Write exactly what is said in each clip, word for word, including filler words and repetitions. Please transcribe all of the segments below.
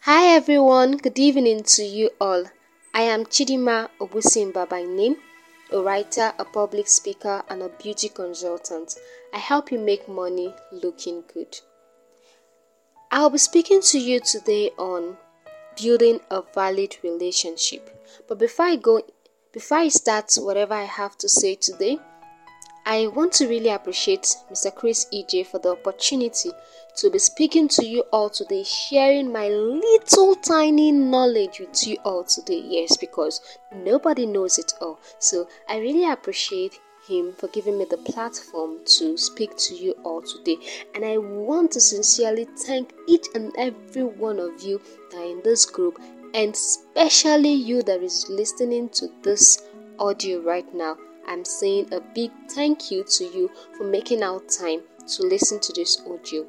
Hi everyone, good evening to you all. I am Chidima Obusimba by name, a writer, a public speaker, and a beauty consultant. I help you make money looking good. I'll be speaking to you today on building a valid relationship. But before I go, before I start whatever I have to say today, I want to really appreciate Mister Chris E J for the opportunity to be speaking to you all today, sharing my little tiny knowledge with you all today. Yes, because nobody knows it all. So I really appreciate him for giving me the platform to speak to you all today. And I want to sincerely thank each and every one of you that are in this group, and especially you that is listening to this audio right now. I'm saying a big thank you to you for making out time to listen to this audio.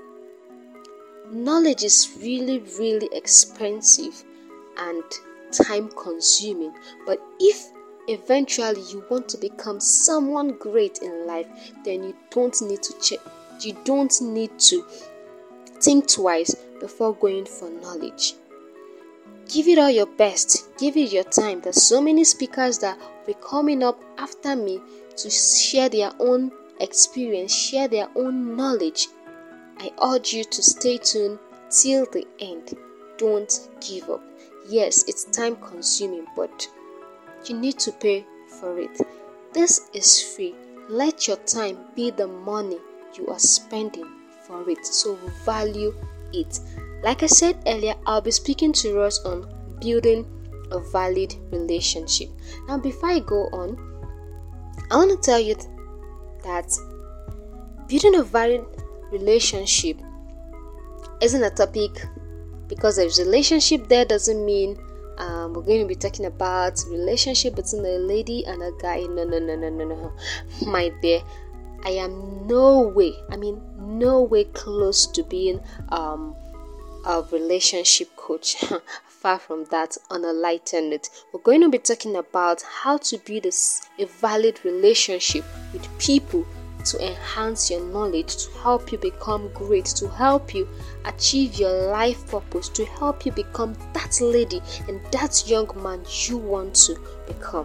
Knowledge is really, really expensive and time consuming, but if eventually you want to become someone great in life, then you don't need to check, you don't need to think twice before going for knowledge. Give it all your best. Give it your time. There's so many speakers that will be coming up after me to share their own experience, share their own knowledge. I urge you to stay tuned till the end. Don't give up. Yes, it's time consuming, but you need to pay for it. This is free. Let your time be the money you are spending for it. So value it. Like I said earlier, I'll be speaking to us on building a valid relationship. Now, before I go on, I want to tell you that building a valid relationship isn't a topic because there's a relationship there doesn't mean um, we're going to be talking about relationship between a lady and a guy. No, no, no, no, no, no. My dear, I am no way, I mean, no way close to being um. a relationship coach. Far from that. On a lighter note, we're going to be talking about how to build a, a valid relationship with people to enhance your knowledge, to help you become great, to help you achieve your life purpose, to help you become that lady and that young man you want to become.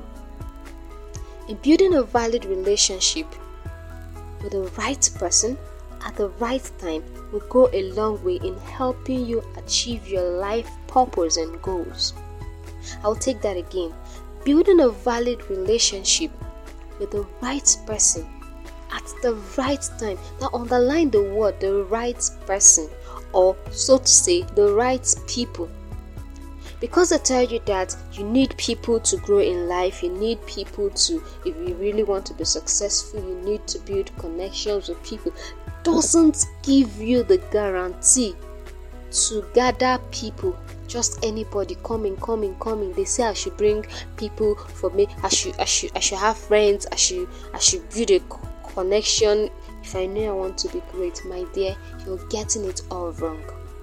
In building a valid relationship with the right person at the right time will go a long way in helping you achieve your life purpose and goals. I'll take that again. Building a valid relationship with the right person at the right time. Now underline the word the right person, or so to say, the right people. Because I tell you that you need people to grow in life, you need people to, if you really want to be successful, you need to build connections with people. Doesn't give you the guarantee to gather people, just anybody coming, coming, coming. They say I should bring people for me. I should, I should, I should have friends. I should, I should build a connection. If I know I want to be great, my dear, you're getting it all wrong.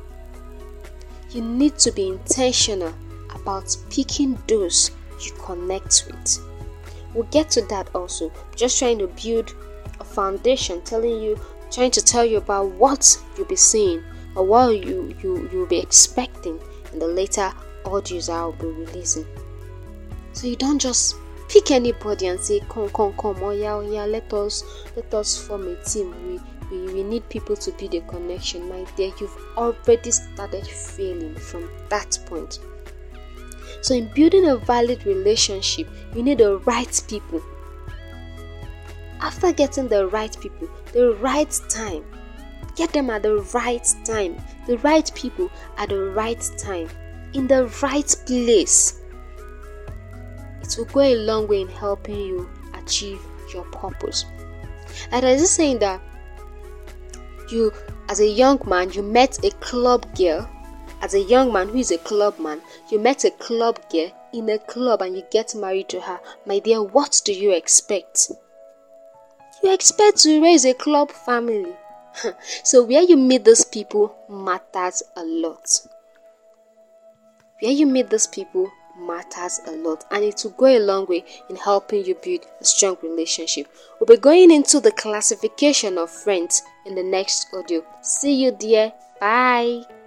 You need to be intentional about picking those you connect with. We'll get to that also. Just trying to build a foundation, telling you. Trying to tell you about what you'll be seeing or what you, you, you'll be expecting in the later audios I'll be releasing. So you don't just pick anybody and say, come, come, come, oh yeah, oh yeah, let us let us form a team. We, we, we need people to build a connection. My dear, you've already started failing from that point. So in building a valid relationship, you need the right people. After getting the right people, the right time, get them at the right time, the right people at the right time, in the right place. It will go a long way in helping you achieve your purpose. And I was just saying that you, as a young man, you met a club girl. As a young man who is a club man, you met a club girl in a club and you get married to her. My dear, what do you expect? You expect to raise a club family. So where you meet those people matters a lot. Where you meet those people matters a lot, and it will go a long way in helping you build a strong relationship. We'll be going into the classification of friends in the next audio. See you there. Bye.